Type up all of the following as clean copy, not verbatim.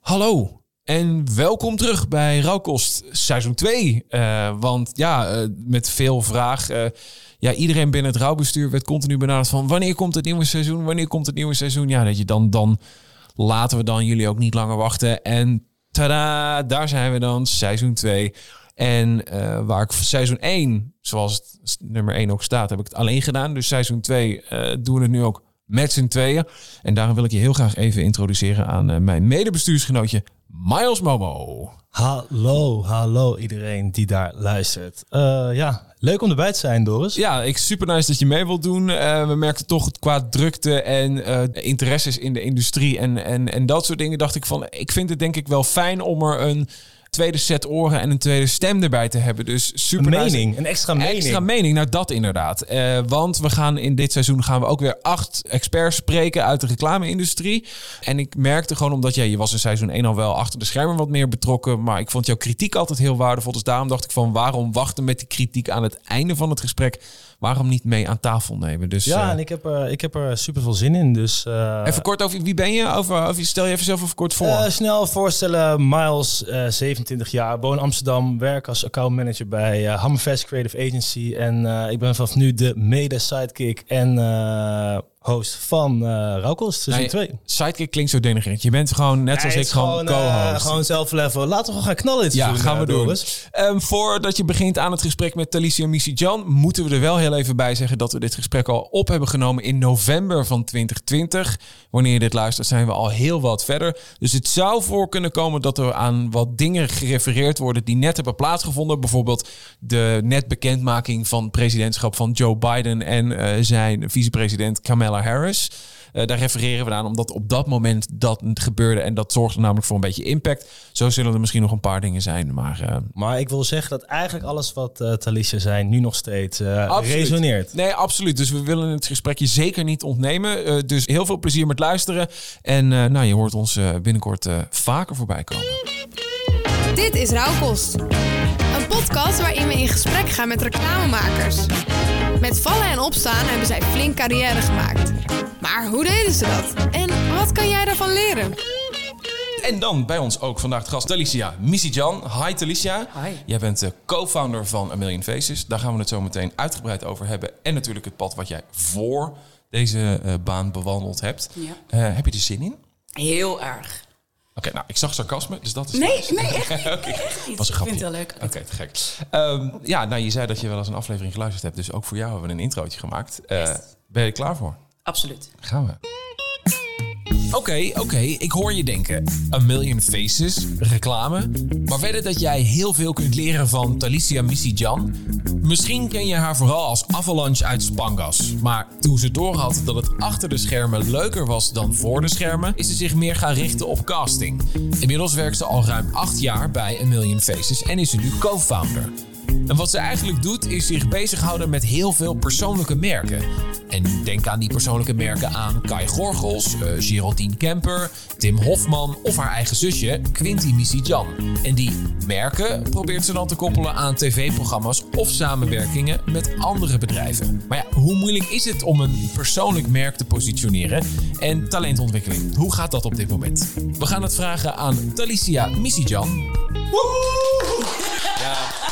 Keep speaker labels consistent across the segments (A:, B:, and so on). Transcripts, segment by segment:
A: Hallo en welkom terug bij Rauwkost seizoen 2. Met veel vraag. Iedereen binnen het rouwbestuur werd continu benaderd van wanneer komt het nieuwe seizoen? Wanneer komt het nieuwe seizoen? Ja, dat je dan laten we dan jullie ook niet langer wachten. En tada, daar zijn we dan, seizoen 2. En waar ik seizoen 1, zoals het nummer 1 ook staat, heb ik het alleen gedaan. Dus seizoen 2 doen we het nu ook met z'n tweeën. En daarom wil ik je heel graag even introduceren aan mijn medebestuursgenootje Miles Momo.
B: Hallo iedereen die daar luistert. Leuk om erbij te zijn, Doris.
A: Ja, super nice dat je mee wilt doen. We merkten toch qua drukte en interesses in de industrie en dat soort dingen. Dacht ik van, ik vind het denk ik wel fijn om er een tweede set oren en een tweede stem erbij te hebben. Dus super
B: een extra mening.
A: Extra mening, nou dat inderdaad. Want we gaan in dit seizoen ook weer 8 experts spreken uit de reclame-industrie. En ik merkte gewoon, omdat je was in seizoen 1 al wel achter de schermen wat meer betrokken, maar ik vond jouw kritiek altijd heel waardevol. Dus daarom dacht ik van, waarom wachten met die kritiek aan het einde van het gesprek? Waarom niet mee aan tafel nemen? Dus,
B: en ik heb er super veel zin in. Dus,
A: even kort over wie ben je? Stel je even zelf even kort voor.
B: Snel voorstellen. Miles, 27 jaar, woon in Amsterdam. Werk als accountmanager bij Hammerfest Creative Agency. En ik ben vanaf nu de mede-sidekick en host van Rauwkost seizoen 2.
A: Sidekick klinkt zo denigrerend. Je bent gewoon, net zoals ik, gewoon co-host.
B: Gewoon zelf level. Laten we gewoon gaan knallen.
A: Ja, gaan we doen. Voordat je begint aan het gesprek met Talicia Misijan, moeten we er wel heel even bij zeggen dat we dit gesprek al op hebben genomen in november van 2020. Wanneer je dit luistert, zijn we al heel wat verder. Dus het zou voor kunnen komen dat er aan wat dingen gerefereerd worden die net hebben plaatsgevonden. Bijvoorbeeld de net bekendmaking van het presidentschap van Joe Biden en zijn vicepresident Kamala Harris. Daar refereren we aan omdat op dat moment dat gebeurde en dat zorgde namelijk voor een beetje impact. Zo zullen er misschien nog een paar dingen zijn.
B: Maar ik wil zeggen dat eigenlijk alles wat Talicia zei nu nog steeds resoneert.
A: Nee, absoluut. Dus we willen het gesprekje zeker niet ontnemen. Dus heel veel plezier met luisteren. En je hoort ons binnenkort vaker voorbij komen.
C: Dit is Rauwkost. Een podcast waarin we in gesprek gaan met reclamemakers. Met vallen en opstaan hebben zij flink carrière gemaakt. Maar hoe deden ze dat? En wat kan jij daarvan leren?
A: En dan bij ons ook vandaag de gast Talicia Misijan. Hi Talicia.
C: Hi.
A: Jij bent de co-founder van A Million Faces. Daar gaan we het zo meteen uitgebreid over hebben. En natuurlijk het pad wat jij voor deze baan bewandeld hebt.
C: Ja.
A: Heb je er zin in?
D: Heel erg.
A: Oké, ik zag sarcasme, dus dat is...
D: Nee, echt niet.
A: Was een grapje.
D: Ik vind het wel leuk.
A: Oké, te gek. Je zei dat je wel eens een aflevering geluisterd hebt. Dus ook voor jou hebben we een introotje gemaakt.
D: Yes.
A: Ben je er klaar voor?
D: Absoluut.
A: Gaan we. Oké, ik hoor je denken. A Million Faces, reclame. Maar weet je dat jij heel veel kunt leren van Talicia Misijan? Misschien ken je haar vooral als Avalanche uit Spangas. Maar toen ze doorhad dat het achter de schermen leuker was dan voor de schermen, is ze zich meer gaan richten op casting. Inmiddels werkt ze al ruim 8 jaar bij A Million Faces en is ze nu co-founder. En wat ze eigenlijk doet, is zich bezighouden met heel veel persoonlijke merken. En denk aan die persoonlijke merken aan Kai Gorgels, Geraldine Kemper, Tim Hofman of haar eigen zusje, Quinty Misijan. En die merken probeert ze dan te koppelen aan tv-programma's of samenwerkingen met andere bedrijven. Maar hoe moeilijk is het om een persoonlijk merk te positioneren? En talentontwikkeling, hoe gaat dat op dit moment? We gaan het vragen aan Talicia Misijan.
B: Woehoe! Ja.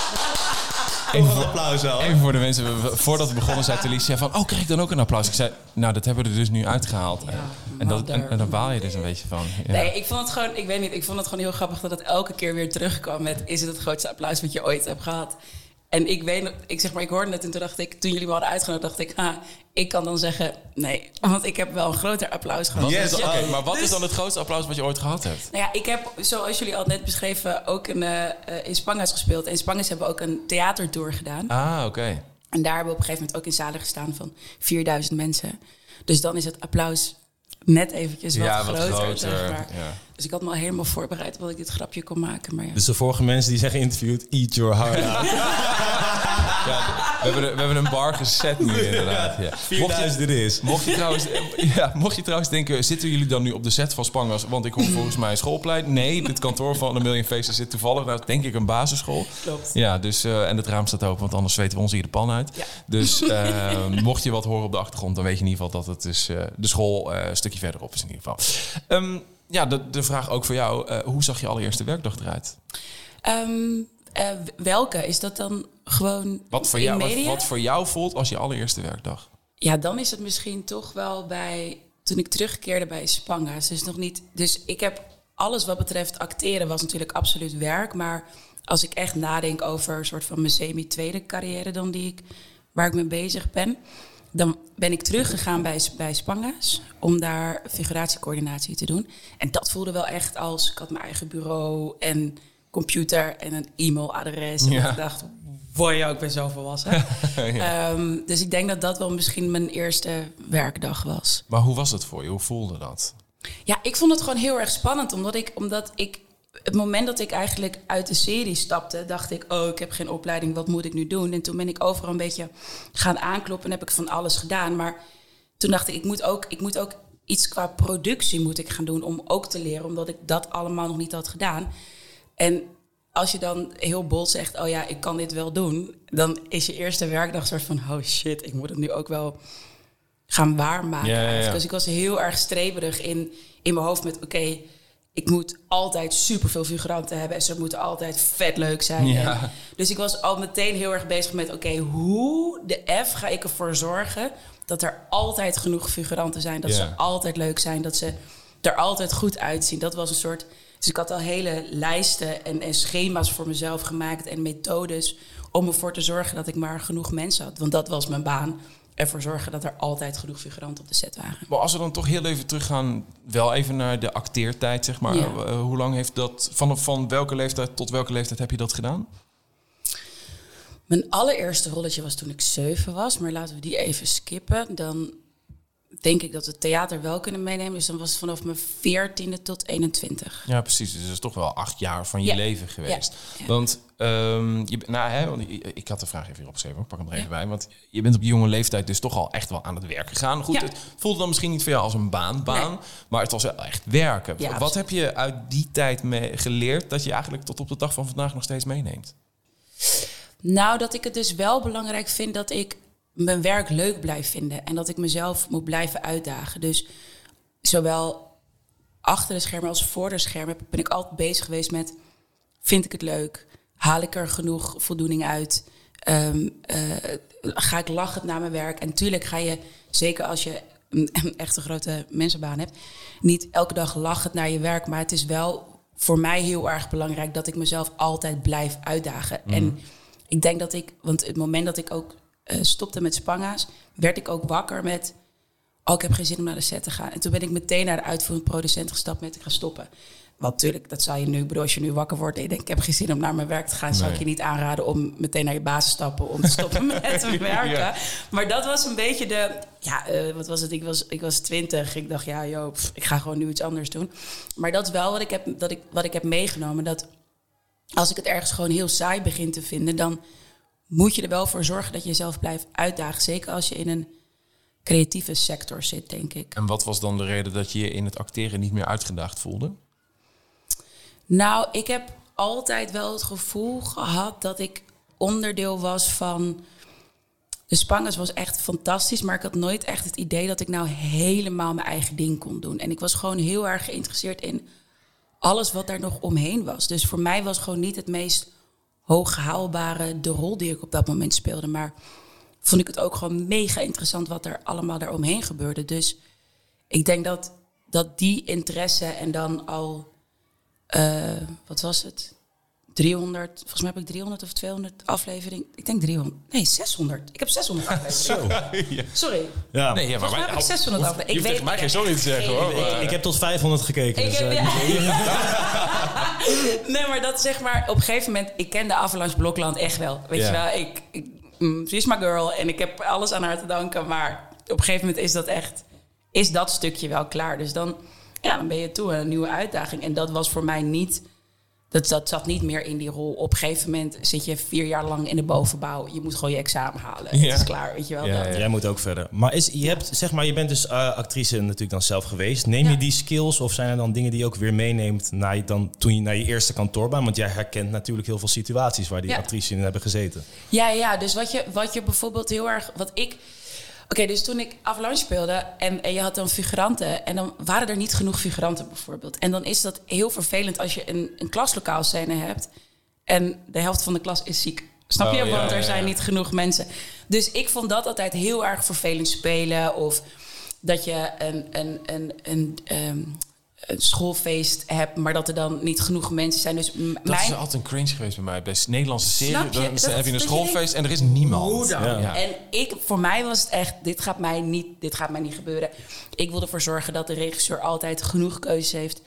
B: Even
A: voor de mensen, voordat we begonnen zei Talicia van, krijg ik dan ook een applaus? Ik zei, nou dat hebben we er dus nu uitgehaald. Ja, en daar baal je dus een beetje van. Ja.
D: Nee, ik vond het gewoon heel grappig dat het elke keer weer terugkwam met, is het grootste applaus wat je ooit hebt gehad? En ik hoorde het en toen dacht ik, toen jullie me hadden uitgenodigd, dacht ik, ik kan dan zeggen nee. Want ik heb wel een groter applaus gehad.
A: Maar wat is dan het grootste applaus wat je ooit gehad hebt?
D: Nou ja, ik heb, zoals jullie al net beschreven, ook in Spangas gespeeld. En in Spangas hebben we ook een theatertour gedaan.
A: Ah, oké.
D: En daar hebben we op een gegeven moment ook in zalen gestaan van 4000 mensen. Dus dan is het applaus net eventjes wat groter. Zeg maar. Ja. Dus ik had me al helemaal voorbereid dat ik dit grapje kon maken. Maar ja.
B: Dus de vorige mensen die zijn geïnterviewd, eat your heart out.
A: We hebben een bar gezet nu inderdaad. Ja.
B: 4000 dit is.
A: Mocht je trouwens denken, zitten jullie dan nu op de set van Spangas? Want ik hoor volgens mij schoolplein. Nee, dit kantoor van A Million Faces zit toevallig, denk ik, een basisschool.
D: Klopt.
A: Ja, dus, en het raam staat open, want anders weten we ons hier de pan uit. Ja. Dus mocht je wat horen op de achtergrond, dan weet je in ieder geval dat het dus, de school een stukje verderop is in ieder geval. de vraag ook voor jou. Hoe zag je allereerste werkdag eruit?
D: Welke? Is dat dan gewoon
A: Wat voor jou voelt als je allereerste werkdag?
D: Ja, dan is het misschien toch wel toen ik terugkeerde bij Spanga's. Dus nog niet. Dus ik heb alles wat betreft acteren was natuurlijk absoluut werk. Maar als ik echt nadenk over een soort van mijn semi-tweede carrière dan waar ik mee bezig ben, dan ben ik teruggegaan bij Spanga's om daar figuratiecoördinatie te doen. En dat voelde wel echt als ik had mijn eigen bureau en computer en een e-mailadres. En ik dacht, boy, ik ben zo volwassen. Dus ik denk dat dat wel misschien mijn eerste werkdag was.
A: Maar hoe was het voor je? Hoe voelde dat?
D: Ja, ik vond het gewoon heel erg spannend. Omdat ik het moment dat ik eigenlijk uit de serie stapte, dacht ik, ik heb geen opleiding, wat moet ik nu doen? En toen ben ik overal een beetje gaan aankloppen en heb ik van alles gedaan. Maar toen dacht ik moet ook iets qua productie moet ik gaan doen om ook te leren, omdat ik dat allemaal nog niet had gedaan. En als je dan heel bol zegt, ik kan dit wel doen, dan is je eerste werkdag soort van, oh shit, ik moet het nu ook wel gaan waarmaken. Ja. Dus ik was heel erg streberig in mijn hoofd met, ik moet altijd superveel figuranten hebben en ze moeten altijd vet leuk zijn.
A: Ja.
D: Dus ik was al meteen heel erg bezig met, hoe de F ga ik ervoor zorgen dat er altijd genoeg figuranten zijn, dat ze altijd leuk zijn, dat ze er altijd goed uitzien. Dat was een soort. Dus ik had al hele lijsten en schema's voor mezelf gemaakt en methodes om ervoor te zorgen dat ik maar genoeg mensen had. Want dat was mijn baan. Ervoor zorgen dat er altijd genoeg figuranten op de set waren.
A: Maar als we dan toch heel even teruggaan, wel even naar de acteertijd, zeg maar. Ja. Hoe lang heeft dat, van welke leeftijd tot welke leeftijd heb je dat gedaan?
D: Mijn allereerste rolletje was toen ik 7 was. Maar laten we die even skippen. Dan denk ik dat we het theater wel kunnen meenemen. Dus dan was het vanaf mijn 14e tot 21.
A: Ja, precies. Dus dat is toch wel 8 jaar van je leven geweest. Ja. Want, ik had de vraag even hier opgeschreven. Ik pak hem er even bij. Want je bent op die jonge leeftijd dus toch al echt wel aan het werk gegaan. Goed, het voelde dan misschien niet voor jou als een baan. Nee. Maar het was wel echt werken. Ja, wat heb je uit die tijd geleerd dat je eigenlijk tot op de dag van vandaag nog steeds meeneemt?
D: Nou, dat ik het dus wel belangrijk vind dat ik mijn werk leuk blijf vinden. En dat ik mezelf moet blijven uitdagen. Dus zowel achter de schermen als voor de schermen ben ik altijd bezig geweest met, vind ik het leuk? Haal ik er genoeg voldoening uit? Ga ik lachend naar mijn werk? En natuurlijk ga je, zeker als je een echte grote mensenbaan hebt, niet elke dag lachend naar je werk. Maar het is wel voor mij heel erg belangrijk dat ik mezelf altijd blijf uitdagen. Mm. En ik denk dat want het moment dat ik ook stopte met Spanga's, werd ik ook wakker met, ik heb geen zin om naar de set te gaan. En toen ben ik meteen naar de uitvoerend producent gestapt met, ik ga stoppen. Want natuurlijk, dat zou je nu, bedoel, als je nu wakker wordt en je denkt, ik heb geen zin om naar mijn werk te gaan, zou ik je niet aanraden om meteen naar je baas te stappen om te stoppen met werken. Ja. Maar dat was een beetje wat was het? Ik was 20. Ik dacht, ik ga gewoon nu iets anders doen. Maar dat is wel wat ik heb meegenomen. Dat als ik het ergens gewoon heel saai begin te vinden, dan moet je er wel voor zorgen dat je jezelf blijft uitdagen. Zeker als je in een creatieve sector zit, denk ik.
A: En wat was dan de reden dat je je in het acteren niet meer uitgedaagd voelde?
D: Nou, ik heb altijd wel het gevoel gehad dat ik onderdeel was van. De Spanga's was echt fantastisch, maar ik had nooit echt het idee dat ik nou helemaal mijn eigen ding kon doen. En ik was gewoon heel erg geïnteresseerd in alles wat daar nog omheen was. Dus voor mij was gewoon niet het meest hooghaalbare de rol die ik op dat moment speelde. Maar vond ik het ook gewoon mega interessant wat er allemaal daaromheen gebeurde. Dus ik denk dat die interesse en dan al, wat was het? 300, volgens mij heb ik 300 of 200 afleveringen. Ik denk 300. Nee, 600. Ik heb 600 afleveringen.
A: Ja.
D: Sorry.
B: Ja.
D: Nee, maar volgens mij heb ik 600 afleveringen.
A: Je hoeft tegen mij geen sorry te zeggen, hoor.
B: Ik heb tot 500 gekeken.
D: Nee, maar dat zeg maar, op een gegeven moment, ik ken de Avalanche Blokland echt wel. Weet je wel, she is my girl en ik heb alles aan haar te danken. Maar op een gegeven moment is dat stukje wel klaar. Dus dan ben je toe aan een nieuwe uitdaging. En dat was voor mij niet. Dat zat niet meer in die rol. Op een gegeven moment zit je 4 jaar lang in de bovenbouw. Je moet gewoon je examen halen. Ja. Het is klaar, weet je wel.
B: Ja. Jij moet ook verder. Maar je bent dus actrice natuurlijk dan zelf geweest. Neem je die skills of zijn er dan dingen die je ook weer meeneemt toen je naar je eerste kantoorbaan? Want jij herkent natuurlijk heel veel situaties waar die actrices in hebben gezeten.
D: Ja. Dus wat je bijvoorbeeld heel erg. Oké, dus toen ik Avalanche speelde en je had dan figuranten... en dan waren er niet genoeg figuranten bijvoorbeeld. En dan is dat heel vervelend als je een klaslokaalscène hebt... en de helft van de klas is ziek. Snap je? Want er zijn niet genoeg mensen. Dus ik vond dat altijd heel erg vervelend spelen... of dat je een schoolfeest hebt, maar dat er dan niet genoeg mensen zijn. Dus
A: dat is altijd een cringe geweest bij mij. Bij Nederlandse serie, dan heb je een
D: dat
A: schoolfeest en er is niemand.
D: Hoe dan?
A: Ja.
D: En voor mij was het echt, dit gaat mij niet gebeuren. Ik wil ervoor zorgen dat de regisseur altijd genoeg keuze heeft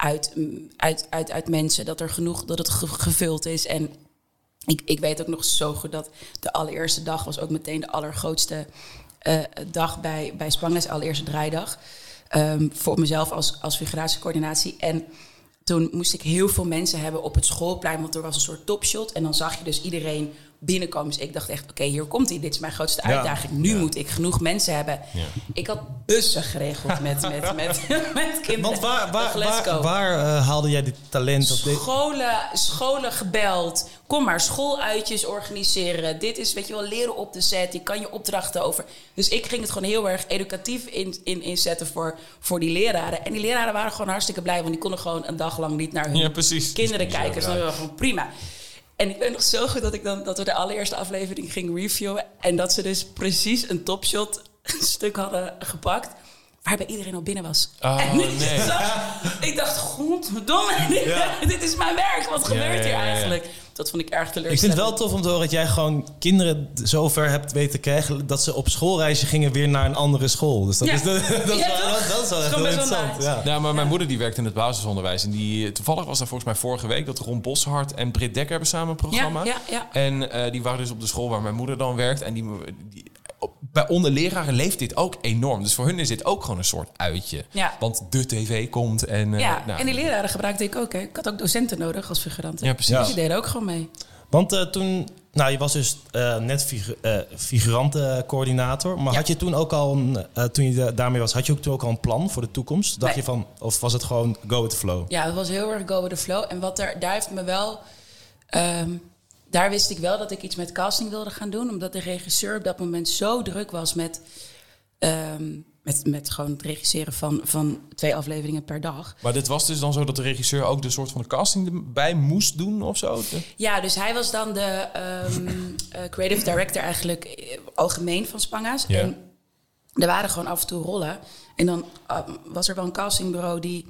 D: uit mensen. Dat het gevuld is. En ik weet ook nog zo goed dat de allereerste dag was ook meteen de allergrootste dag bij Spangas, allereerste draaidag. Voor mezelf als figuratiecoördinatie. En toen moest ik heel veel mensen hebben op het schoolplein, want er was een soort topshot. En dan zag je dus iedereen binnenkomen. Dus ik dacht echt, oké, hier komt hij. Dit is mijn grootste uitdaging. Nu moet ik genoeg mensen hebben. Ja. Ik had bussen geregeld met kinderen.
B: Want waar haalde jij dit talent?
D: Scholen gebeld. Kom maar, schooluitjes organiseren. Dit is, weet je wel, leren op de set. Je kan je opdrachten over. Dus ik ging het gewoon heel erg educatief inzetten voor die leraren. En die leraren waren gewoon hartstikke blij, want die konden gewoon een dag lang niet naar hun kinderen kijken. Dus dat was gewoon prima. En ik weet nog zo goed dat we de allereerste aflevering gingen reviewen. En dat ze dus precies een topshot stuk hadden gepakt. Waarbij iedereen al binnen was.
A: Oh, nee.
D: Ik dacht, godverdomme, dit is mijn werk. Wat gebeurt hier eigenlijk? Dat vond ik erg teleurstellend.
B: Ik vind het wel tof om te horen dat jij gewoon kinderen zover hebt weten te krijgen... dat ze op schoolreisje gingen weer naar een andere school. Dus dat is wel echt heel interessant.
A: Ja, maar mijn moeder die werkt in het basisonderwijs. En die toevallig was daar volgens mij vorige week... dat Ron Boshart en Britt Dekker hebben samen een programma.
D: Ja.
A: En die waren dus op de school waar mijn moeder dan werkt. En bij onderleraren leeft dit ook enorm. Dus voor hun is dit ook gewoon een soort uitje. Ja. Want de tv komt en...
D: en die leraren gebruikte ik ook. Hè. Ik had ook docenten nodig als figuranten.
A: Ja, precies.
D: Dus die deden ook gewoon mee.
B: Want toen... je was dus net figurantencoördinator. Maar had je toen ook al toen je daarmee was... had je ook toen ook al een plan voor de toekomst? Dacht je van... of was het gewoon go with the flow?
D: Ja, het was heel erg go with the flow. En daar heeft me wel... daar wist ik wel dat ik iets met casting wilde gaan doen. Omdat de regisseur op dat moment zo druk was met gewoon het regisseren van 2 afleveringen per dag.
A: Maar dit was dus dan zo dat de regisseur ook de soort van de casting erbij moest doen of zo?
D: Ja, dus hij was dan de creative director eigenlijk algemeen van Spangas. Yeah. En er waren gewoon af en toe rollen. En dan was er wel een castingbureau die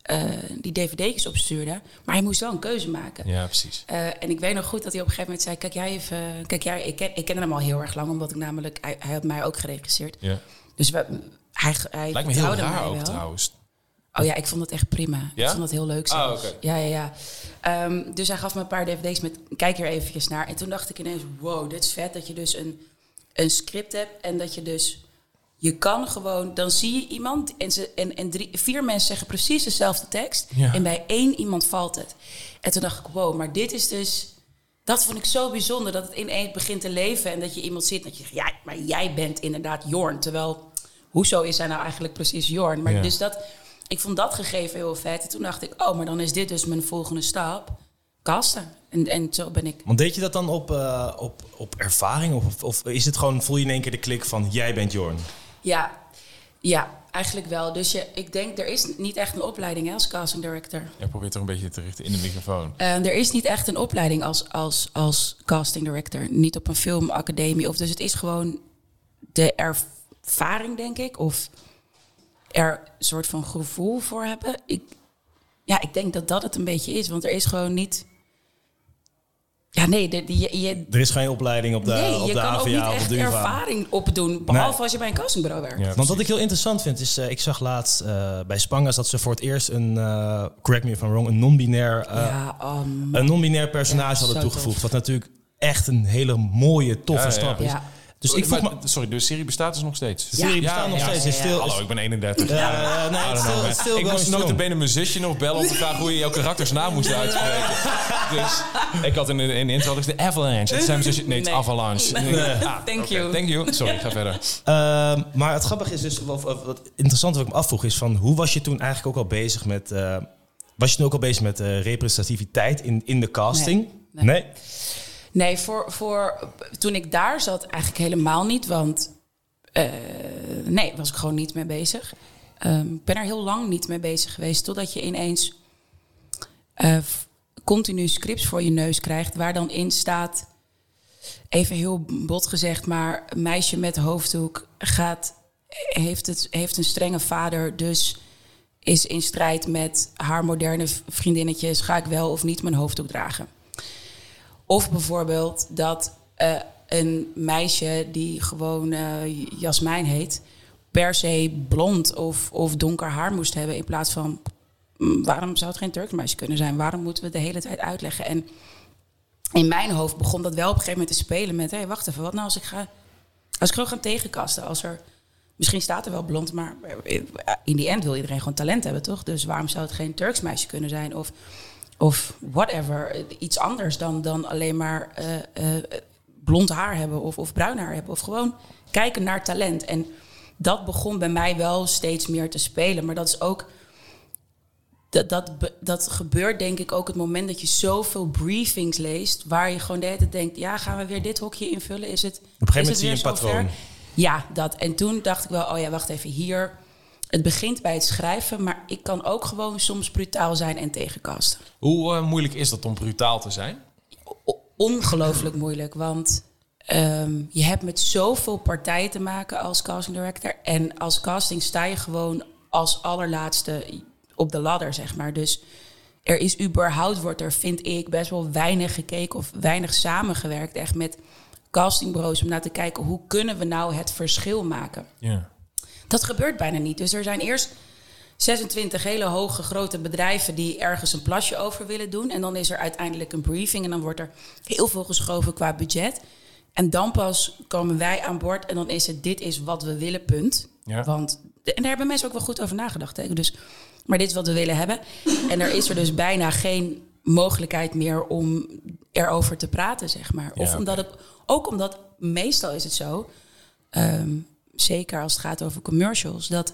D: dvd's opstuurde. Maar hij moest wel een keuze maken.
A: Ja, precies.
D: En ik weet nog goed dat hij op een gegeven moment zei... Kijk jij, ik ken hem al heel erg lang... omdat ik namelijk... Hij had mij ook geregisseerd. Ja. Dus hij
A: lijkt me heel raar ook trouwens.
D: Oh ja, ik vond het echt prima.
A: Ja?
D: Ik vond het heel leuk zelfs.
A: Okay.
D: Ja. Dus hij gaf me een paar dvd's met... Kijk hier eventjes naar. En toen dacht ik ineens... Wow, dit is vet dat je dus een script hebt... en dat je dus... Je kan gewoon, dan zie je iemand en 4 mensen zeggen precies dezelfde tekst. Ja. En bij 1 iemand valt het. En toen dacht ik, wow, maar dit is dus... Dat vond ik zo bijzonder, dat het ineens begint te leven. En dat je iemand ziet dat je zegt, ja, maar jij bent inderdaad Jorn. Terwijl, hoezo is hij nou eigenlijk precies Jorn? Maar dus ik vond dat gegeven heel vet. En toen dacht ik, maar dan is dit dus mijn volgende stap. Casten. En zo ben ik.
B: Want deed je dat dan op ervaring? Of is het gewoon, voel je in één keer de klik van, jij bent Jorn?
D: Ja, eigenlijk wel. Dus ik denk, er is niet echt een opleiding als casting director.
A: Je probeert toch een beetje te richten in de microfoon.
D: Er is niet echt een opleiding als casting director. Niet op een filmacademie. Dus het is gewoon de ervaring, denk ik. Of er een soort van gevoel voor hebben. Ik denk dat het een beetje is. Want er is gewoon niet... Ja, nee.
B: Er is geen opleiding op de AVA of de UvA.
D: Je kan ook niet echt ervaring opdoen, behalve als je bij een castingbureau werkt.
B: Ja, want wat ik heel interessant vind, is... ik zag laatst bij Spangas dat ze voor het eerst correct me if I'm wrong, een non-binair personage hadden toegevoegd. Tof. Wat natuurlijk echt een hele mooie, toffe stap is. Ja.
A: Dus sorry, de serie bestaat dus nog steeds?
B: De serie bestaat nog steeds.
A: Hallo, ik ben 31. Ik moest notabene mijn zusje nog bellen om te vragen hoe je jouw karakters naam moest uitspreken. Dus ik had in de intro de Avalanche. Het zijn mijn zusje. Nee, het is Avalanche.
D: Thank
A: you. Sorry, ga verder.
B: Maar het grappige is dus, wat interessant wat ik me afvroeg is van, hoe was je toen eigenlijk ook al bezig met... was je toen ook al bezig met representativiteit in de casting? Nee?
D: Nee, voor toen ik daar zat eigenlijk helemaal niet. Want Nee, was ik gewoon niet mee bezig. Ik ben er heel lang niet mee bezig geweest. Totdat je ineens continu scripts voor je neus krijgt. Waar dan in staat, even heel bot gezegd, maar een meisje met hoofddoek heeft een strenge vader. Dus is in strijd met haar moderne vriendinnetjes. Ga ik wel of niet mijn hoofddoek dragen? Of bijvoorbeeld dat een meisje die gewoon Jasmijn heet, per se blond of donker haar moest hebben, in plaats van, waarom zou het geen Turks meisje kunnen zijn? Waarom moeten we het de hele tijd uitleggen? En in mijn hoofd begon dat wel op een gegeven moment te spelen met, hey, wacht even, wat nou als ik gewoon ga tegenkasten? Misschien staat er wel blond, maar in die end wil iedereen gewoon talent hebben, toch? Dus waarom zou het geen Turks meisje kunnen zijn? Of whatever, iets anders dan alleen maar blond haar hebben of bruin haar hebben. Of gewoon kijken naar talent. En dat begon bij mij wel steeds meer te spelen. Maar dat is ook, dat gebeurt denk ik ook het moment dat je zoveel briefings leest, waar je gewoon de hele tijd denkt, ja, gaan we weer dit hokje invullen? Is het,
B: Op een gegeven moment
D: is
B: zie je
D: het
B: een
D: weer
B: patroon.
D: zover? Ja, dat. En toen dacht ik wel, oh ja, wacht even, hier. Het begint bij het schrijven, maar ik kan ook gewoon soms brutaal zijn en tegenkasten.
A: Hoe moeilijk is dat om brutaal te zijn?
D: Ongelooflijk moeilijk, want je hebt met zoveel partijen te maken als casting director. En als casting sta je gewoon als allerlaatste op de ladder, zeg maar. Dus er is wordt er, vind ik, best wel weinig gekeken of weinig samengewerkt. Echt met castingbureaus om naar te kijken, hoe kunnen we nou het verschil maken?
A: Ja.
D: Dat gebeurt bijna niet. Dus er zijn eerst 26 hele hoge grote bedrijven die ergens een plasje over willen doen. En dan is er uiteindelijk een briefing en dan wordt er heel veel geschoven qua budget. En dan pas komen wij aan boord en dan is het, dit is wat we willen, punt.
A: Ja.
D: En daar hebben mensen ook wel goed over nagedacht. Hè? Dus, maar dit is wat we willen hebben. En er is er dus bijna geen mogelijkheid meer om erover te praten, zeg maar. Of omdat meestal is het zo, zeker als het gaat over commercials, dat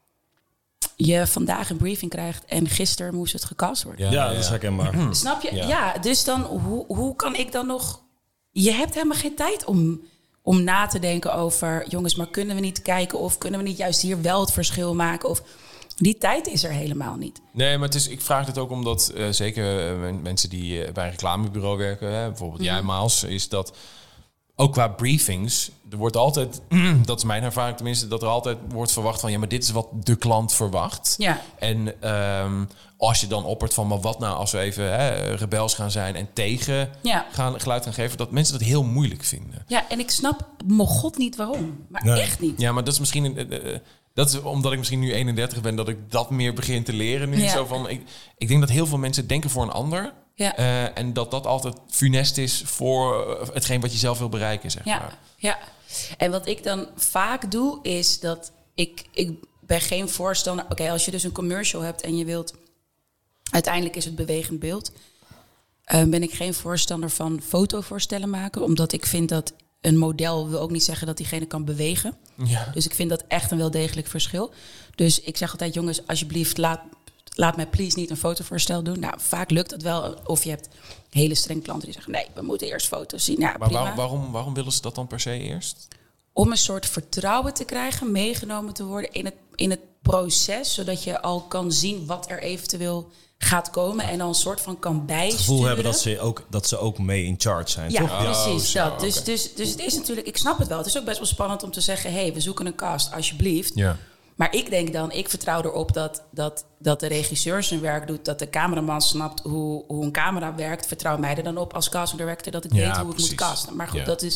D: je vandaag een briefing krijgt en gisteren moest het gecast worden.
B: Ja, dat is herkenbaar.
D: Snap je?
B: Ja.
D: Ja, dus dan, hoe kan ik dan nog... Je hebt helemaal geen tijd om na te denken over, jongens, maar kunnen we niet kijken of kunnen we niet juist hier wel het verschil maken? Of die tijd is er helemaal niet.
A: Nee, maar ik vraag het ook omdat zeker mensen die bij een reclamebureau werken, bijvoorbeeld jij, Miles, is dat ook qua briefings, er wordt altijd, dat is mijn ervaring tenminste, dat er altijd wordt verwacht van, ja, maar dit is wat de klant verwacht.
D: Ja.
A: En als je dan oppert van, maar wat nou als we even rebels gaan zijn en tegen geluid gaan geven, dat mensen dat heel moeilijk vinden.
D: Ja, en ik snap mijn god niet waarom. Maar
B: Nee.
D: echt niet.
A: Ja, maar dat is misschien dat is omdat ik misschien nu 31 ben, dat ik dat meer begin te leren nu.
D: Ja.
A: Zo van, ik denk dat heel veel mensen denken voor een ander.
D: Ja.
A: En dat altijd funest is voor hetgeen wat je zelf wil bereiken, zeg maar.
D: Ja. En wat ik dan vaak doe, is dat ik ben geen voorstander. Oké, als je dus een commercial hebt en je wilt, uiteindelijk is het bewegend beeld, ben ik geen voorstander van fotovoorstellen maken, omdat ik vind dat een model wil ook niet zeggen dat diegene kan bewegen.
A: Ja.
D: Dus ik vind dat echt een wel degelijk verschil. Dus ik zeg altijd, jongens, alsjeblieft, laat mij please niet een fotovoorstel doen. Nou, vaak lukt dat wel. Of je hebt hele streng klanten die zeggen, nee, we moeten eerst foto's zien. Nou,
A: Maar
D: prima.
A: waarom willen ze dat dan per se eerst?
D: Om een soort vertrouwen te krijgen, meegenomen te worden in het proces, zodat je al kan zien wat er eventueel gaat komen en dan een soort van kan bijsturen.
B: Het gevoel hebben dat ze ook mee in charge zijn,
D: Ja,
B: toch?
D: precies.
A: zo,
D: Dat. Dus het is natuurlijk, ik snap het wel. Het is ook best wel spannend om te zeggen, hey, we zoeken een cast, alsjeblieft.
A: Ja.
D: Maar ik denk dan, ik vertrouw erop dat de regisseur zijn werk doet, dat de cameraman snapt hoe een camera werkt. Vertrouw mij er dan op als casting director dat ik weet hoe ik moet casten. Maar goed, dat is...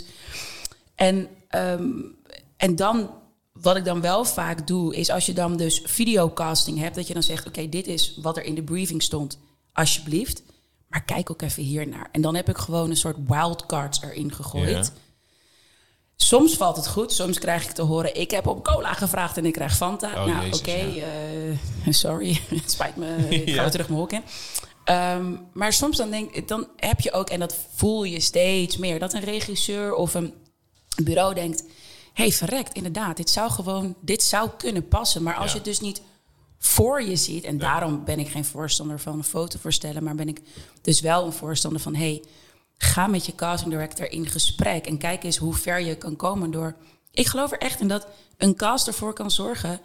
D: En dan, wat ik dan wel vaak doe, is als je dan dus videocasting hebt, dat je dan zegt, oké, dit is wat er in de briefing stond, alsjeblieft. Maar kijk ook even hiernaar. En dan heb ik gewoon een soort wildcards erin gegooid.
A: Ja.
D: Soms valt het goed, soms krijg ik te horen, ik heb op cola gevraagd en ik krijg Fanta.
A: Oh,
D: nou,
A: Jezus,
D: oké, sorry, het spijt me, ik ga weer terug mijn hok in. Maar soms dan heb je ook, en dat voel je steeds meer, dat een regisseur of een bureau denkt, hey, verrekt, inderdaad, dit zou kunnen passen. Maar als je het dus niet voor je ziet, en daarom ben ik geen voorstander van een fotovoorstellen, maar ben ik dus wel een voorstander van, hey, ga met je casting director in gesprek en kijk eens hoe ver je kan komen door ik geloof er echt in dat een cast ervoor kan zorgen...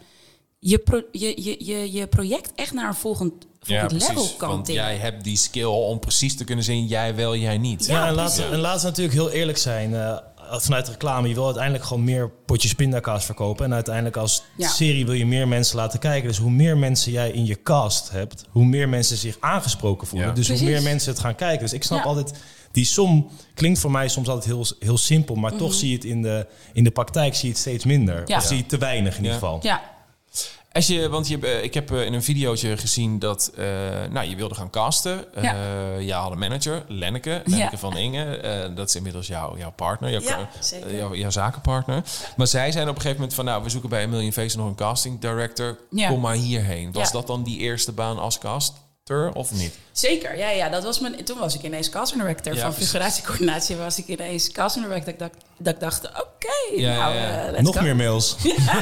D: je project echt naar een volgend level kan
A: want
D: tillen.
A: jij hebt die skill om precies te kunnen zien... jij wel, jij niet.
B: Ja, en laten we natuurlijk heel eerlijk zijn... vanuit reclame, je wil uiteindelijk gewoon meer potjes pindakaas verkopen. En uiteindelijk als serie wil je meer mensen laten kijken. Dus hoe meer mensen jij in je cast hebt, hoe meer mensen zich aangesproken voelen.
A: Ja.
B: Dus hoe meer mensen het gaan kijken. Dus ik snap altijd, die som klinkt voor mij soms altijd heel, heel simpel. Maar toch zie je het in de praktijk zie je het steeds minder.
D: Ja.
B: Of zie je het te weinig in ieder geval.
D: Ja.
A: Ik heb in een videootje gezien dat je wilde gaan casten. Je had een manager, Lenneke van Inge. Dat is inmiddels jouw partner, jouw zakenpartner. Maar zij zijn op een gegeven moment van... we zoeken bij A Million Faces nog een casting director.
D: Ja.
A: Kom maar hierheen. Was dat dan die eerste baan als caster of niet?
D: Zeker, ja. Dat was toen was ik ineens casting director van figuratiecoördinatie. Was ik ineens casting director. Dat ik dacht, let's
B: nog
D: go.
B: meer mails.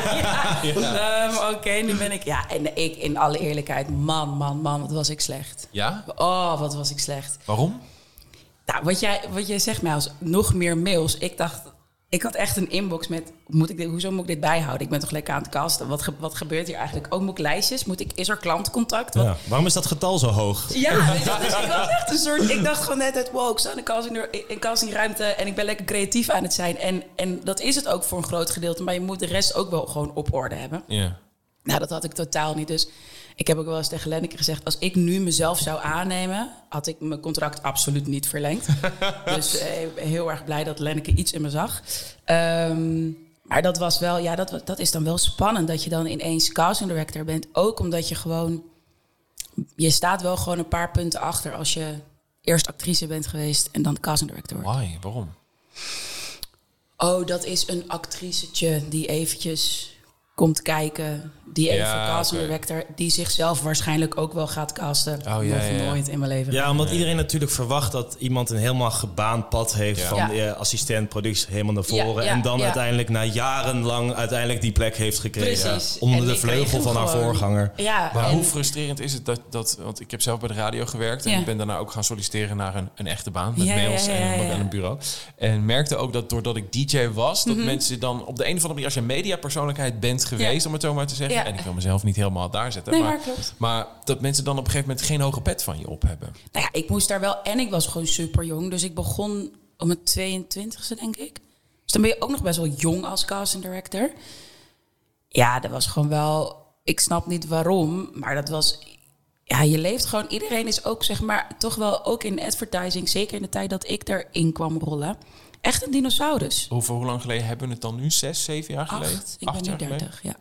D: Oké, nu ben ik... Ja, en ik in alle eerlijkheid, man, wat was ik slecht.
A: Ja?
D: Oh, wat was ik slecht.
A: Waarom?
D: Nou, wat jij zegt, Miles, nog meer mails. Ik dacht, ik had echt een inbox met... hoezo moet ik dit bijhouden? Ik ben toch lekker aan het casten. Wat gebeurt hier eigenlijk? Ook moet ik lijstjes? Is er klantcontact?
B: Waarom is dat getal zo hoog?
D: Ja, dus ik was echt een soort... Ik dacht gewoon net uit... Wow, ik sta in castingruimte en ik ben lekker creatief aan het zijn. En dat is het ook voor een groot gedeelte. Maar je moet de rest ook wel gewoon op orde hebben.
A: Ja.
D: Nou, dat had ik totaal niet. Dus ik heb ook wel eens tegen Lenneke gezegd... als ik nu mezelf zou aannemen... had ik mijn contract absoluut niet verlengd. Dus heel erg blij dat Lenneke iets in me zag. Maar dat was wel... dat is dan wel spannend... dat je dan ineens casting director bent. Ook omdat je gewoon... Je staat wel gewoon een paar punten achter... als je eerst actrice bent geweest... en dan casting director wordt.
A: Why? Waarom?
D: Oh, dat is een actricetje die eventjes... komt kijken, die even casting director... die zichzelf waarschijnlijk ook wel gaat casten. Nooit in mijn leven.
B: Ja, omdat iedereen natuurlijk verwacht dat iemand een helemaal gebaand pad heeft... van assistent, productie helemaal naar voren... en dan uiteindelijk na jarenlang uiteindelijk die plek heeft gekregen.
D: Precies.
B: Onder de vleugel van haar voorganger.
D: Ja,
A: maar hoe frustrerend is het dat... Want ik heb zelf bij de radio gewerkt... en ik ben daarna ook gaan solliciteren naar een echte baan... met mails en een bureau. En merkte ook dat doordat ik DJ was... dat mensen dan op de een of andere manier... als je mediapersoonlijkheid bent geweest, om het zo maar te zeggen... en ik wil mezelf niet helemaal daar zetten...
D: Nee, klopt.
A: Maar dat mensen dan op een gegeven moment... geen hoge pet van je op hebben.
D: Nou ja, ik moest daar wel... en ik was gewoon super jong. Dus ik begon om mijn 22e, denk ik. Dus dan ben je ook nog best wel jong als casting director. Ja, dat was gewoon wel... Ik snap niet waarom, maar dat was... Ja, je leeft gewoon... Iedereen is ook, zeg maar... toch wel ook in advertising... zeker in de tijd dat ik erin kwam rollen... echt een dinosaurus.
A: Hoe lang geleden hebben we het dan nu? 6, 7 jaar geleden?
D: 8. Ik ben nu 30, ja.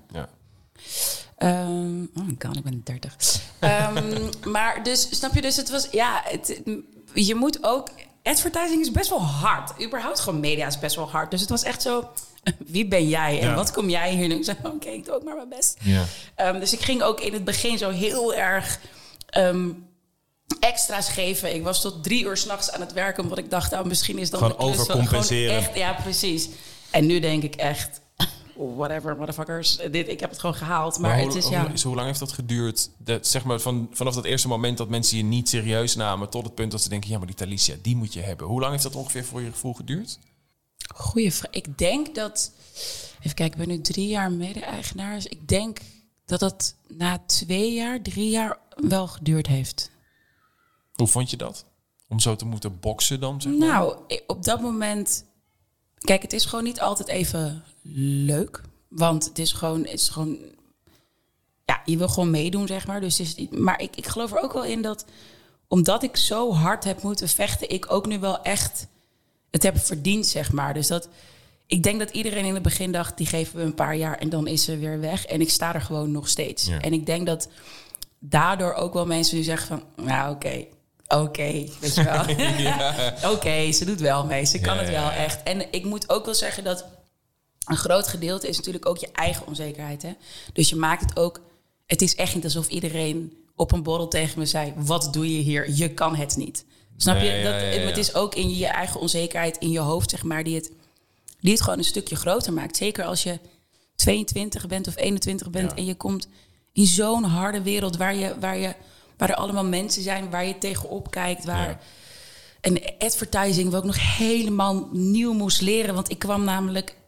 D: Ik ben 30. Maar dus, snap je, dus het was... Ja, je moet ook... Advertising is best wel hard. Überhaupt gewoon media is best wel hard. Dus het was echt zo... Wie ben jij en wat kom jij hier nu? Ik zei, oké, ik doe ook maar mijn best. Ja. Dus ik ging ook in het begin zo heel erg... extra's geven. Ik was tot 3 uur 's nachts aan het werken... omdat ik dacht, misschien is dan...
B: Gewoon overcompenseren.
D: Echt, ja, precies. En nu denk ik echt... whatever, motherfuckers. Ik heb het gewoon gehaald. Maar het is,
A: hoe lang heeft dat geduurd? Zeg maar vanaf dat eerste moment dat mensen je niet serieus namen... tot het punt dat ze denken, ja, maar die Talicia, die moet je hebben. Hoe lang heeft dat ongeveer voor je gevoel geduurd?
D: Goeie vraag. Ik denk dat... Even kijken, ik ben nu 3 jaar mede-eigenaar. Dus ik denk dat dat na 2 jaar, 3 jaar wel geduurd heeft.
A: Hoe vond je dat? Om zo te moeten boksen dan, zeg maar?
D: Nou, op dat moment... Kijk, het is gewoon niet altijd even leuk. Want het is gewoon ja, je wil gewoon meedoen, zeg maar. Dus maar ik geloof er ook wel in dat... Omdat ik zo hard heb moeten vechten... ik ook nu wel echt het heb verdiend, zeg maar. Dus dat... Ik denk dat iedereen in het begin dacht... die geven we een paar jaar en dan is ze weer weg. En ik sta er gewoon nog steeds. Ja. En ik denk dat daardoor ook wel mensen nu zeggen van... Nou, oké, weet je wel. Oké, ze doet wel mee. Ze kan het wel echt. En ik moet ook wel zeggen dat... een groot gedeelte is natuurlijk ook je eigen onzekerheid. Hè? Dus je maakt het ook... Het is echt niet alsof iedereen op een borrel tegen me zei... Wat doe je hier? Je kan het niet. Snap je? Het is ook in je eigen onzekerheid in je hoofd, zeg maar... die het gewoon een stukje groter maakt. Zeker als je 22 bent of 21 bent... en je komt in zo'n harde wereld... waar er allemaal mensen zijn... waar je tegenop kijkt. En advertising, wat ik nog helemaal nieuw moest leren... want ik kwam namelijk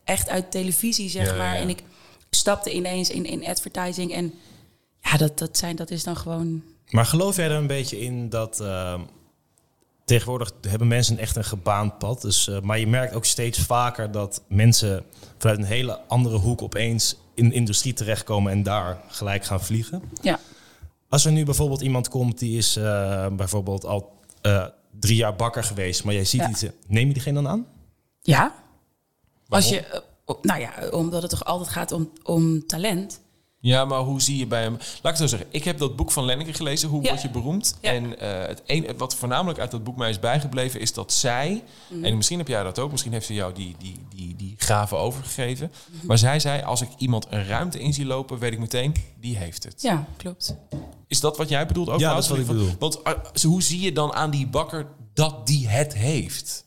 D: echt uit televisie, zeg maar. En ik stapte ineens in advertising. En ja, dat is dan gewoon...
B: Maar geloof jij er een beetje in dat... tegenwoordig hebben mensen echt een gebaand pad. Dus, maar je merkt ook steeds vaker dat mensen vanuit een hele andere hoek opeens in de industrie terechtkomen en daar gelijk gaan vliegen.
D: Ja.
B: Als er nu bijvoorbeeld iemand komt die is bijvoorbeeld al 3 jaar bakker geweest, maar jij ziet iets, neem je diegene dan aan?
D: Ja. Als je, omdat het toch altijd gaat om talent.
A: Ja, maar hoe zie je bij hem... Laat ik het zo zeggen. Ik heb dat boek van Lenneke gelezen, Hoe word je beroemd? Ja. En wat voornamelijk uit dat boek mij is bijgebleven... is dat zij, en misschien heb jij dat ook... misschien heeft ze jou die gave overgegeven... maar zij zei, als ik iemand een ruimte in zie lopen... weet ik meteen, die heeft het.
D: Ja, klopt.
A: Is dat wat jij bedoelt ook?
B: Ja, dat is wat ik bedoel.
A: Want hoe zie je dan aan die bakker dat die het heeft?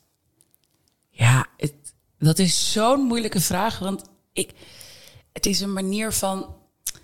D: Ja, dat is zo'n moeilijke vraag. Want het is een manier van...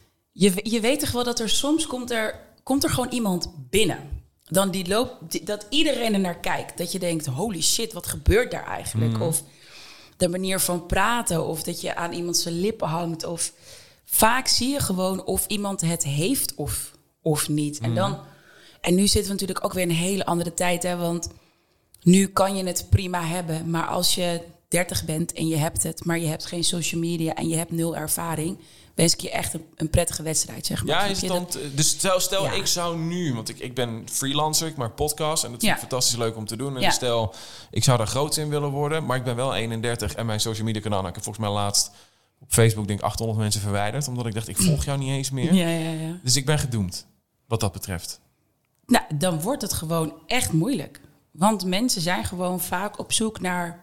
D: Je weet toch wel dat er soms komt er gewoon iemand binnen. Dan die loopt, dat iedereen er naar kijkt. Dat je denkt, holy shit, wat gebeurt daar eigenlijk? Of de manier van praten. Of dat je aan iemand zijn lippen hangt. Of vaak zie je gewoon of iemand het heeft of niet. En nu zitten we natuurlijk ook weer in een hele andere tijd. Hè? Want nu kan je het prima hebben. Maar als je 30 bent en je hebt het... maar je hebt geen social media en je hebt 0 ervaring... wens ik je echt een prettige wedstrijd, zeg maar.
A: Ja, is het dan, dus stel ik zou nu... want ik ben freelancer, ik maak podcast... en dat vind ik fantastisch leuk om te doen. En stel, ik zou daar groots in willen worden... maar ik ben wel 31 en mijn social media kanaal... ik heb volgens mij laatst op Facebook denk 800 mensen verwijderd... omdat ik dacht, ik volg jou niet eens meer.
D: Ja.
A: Dus ik ben gedoemd, wat dat betreft.
D: Nou, dan wordt het gewoon echt moeilijk. Want mensen zijn gewoon vaak op zoek naar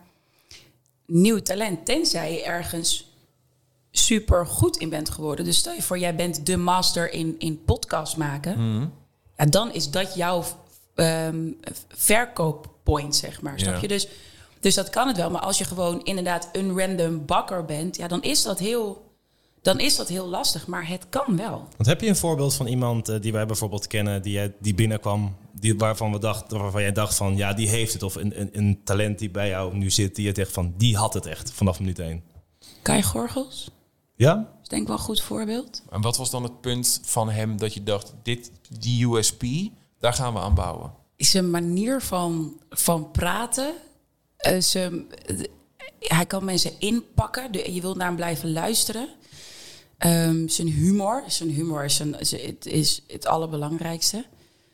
D: nieuw talent... tenzij je ergens... super goed in bent geworden. Dus stel je voor, jij bent de master in podcast maken. Ja, dan is dat jouw verkooppoint, zeg maar. Snap je? Dus dat kan het wel. Maar als je gewoon inderdaad een random bakker bent... ja, dan is dat heel lastig. Maar het kan wel.
B: Want heb je een voorbeeld van iemand die wij bijvoorbeeld kennen... die binnenkwam, waarvan jij dacht van... ja, die heeft het. Of een talent die bij jou nu zit... die je zegt van, die had het echt vanaf minuut 1.
D: Kai Gorgels?
B: Ja?
D: Dat is denk ik wel een goed voorbeeld.
A: En wat was dan het punt van hem dat je dacht... die USP, daar gaan we aan bouwen?
D: Is een manier van praten. Hij kan mensen inpakken. Je wilt naar hem blijven luisteren. Zijn humor is het allerbelangrijkste.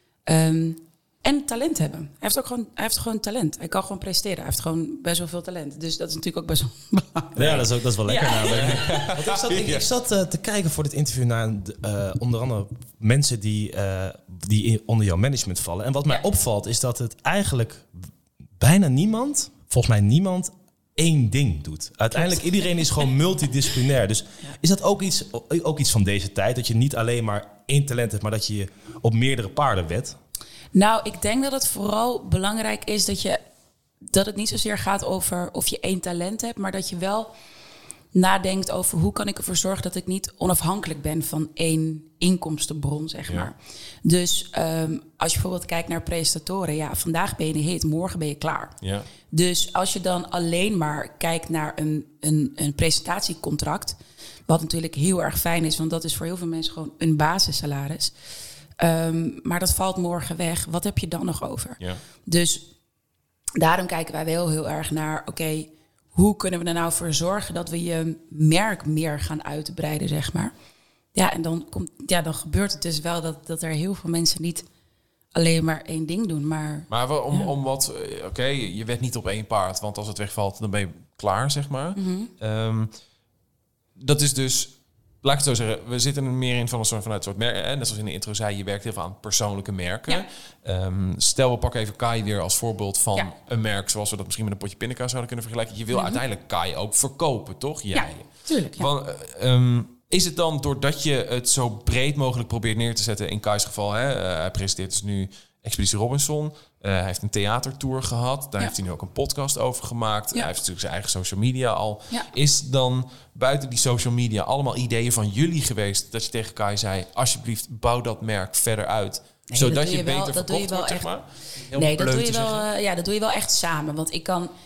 D: En talent hebben. Hij heeft gewoon talent. Hij kan gewoon presteren. Hij heeft gewoon best wel veel talent. Dus dat is natuurlijk ook best wel belangrijk.
B: Ja, dat is wel lekker. Ja. Want ik zat te kijken voor dit interview naar onder andere mensen die onder jouw management vallen. En wat mij opvalt is dat het eigenlijk bijna niemand, volgens mij niemand, één ding doet. Uiteindelijk iedereen is gewoon multidisciplinair. Dus is dat ook iets van deze tijd? Dat je niet alleen maar één talent hebt, maar dat je op meerdere paarden wedt?
D: Nou, ik denk dat het vooral belangrijk is dat het niet zozeer gaat over of je één talent hebt, maar dat je wel nadenkt over hoe kan ik ervoor zorgen dat ik niet onafhankelijk ben van één inkomstenbron, zeg maar. Dus als je bijvoorbeeld kijkt naar presentatoren, ja, vandaag ben je een hit, morgen ben je klaar. Ja. Dus als je dan alleen maar kijkt naar een presentatiecontract, wat natuurlijk heel erg fijn is, want dat is voor heel veel mensen gewoon een basissalaris. Maar dat valt morgen weg. Wat heb je dan nog over? Ja. Dus daarom kijken wij wel heel erg naar... oké, hoe kunnen we er nou voor zorgen dat we je merk meer gaan uitbreiden, zeg maar. Ja, en dan gebeurt het dus wel dat er heel veel mensen niet alleen maar één ding doen. Maar
A: om wat... Oké, je wedt niet op één paard, want als het wegvalt, dan ben je klaar, zeg maar. Mm-hmm. Dat is dus... Laat ik het zo zeggen, we zitten er meer in vanuit een soort merk. Net zoals in de intro zei, je werkt heel veel aan persoonlijke merken. Ja. Stel, we pakken even Kai weer als voorbeeld van een merk, zoals we dat misschien met een potje pindakaas zouden kunnen vergelijken. Je wil uiteindelijk Kai ook verkopen, toch? Jij.
D: Ja, tuurlijk. Ja.
A: Want, is het dan doordat je het zo breed mogelijk probeert neer te zetten, in Kai's geval, hij presenteert dus nu Expeditie Robinson. Hij heeft een theatertour gehad. Daar heeft hij nu ook een podcast over gemaakt. Ja. Hij heeft natuurlijk zijn eigen social media al. Ja. Is dan buiten die social media allemaal ideeën van jullie geweest dat je tegen Kai zei, alsjeblieft bouw dat merk verder uit,
D: nee,
A: zodat je beter verkocht wordt, zeg maar?
D: Nee, dat doe je wel echt samen. Want ik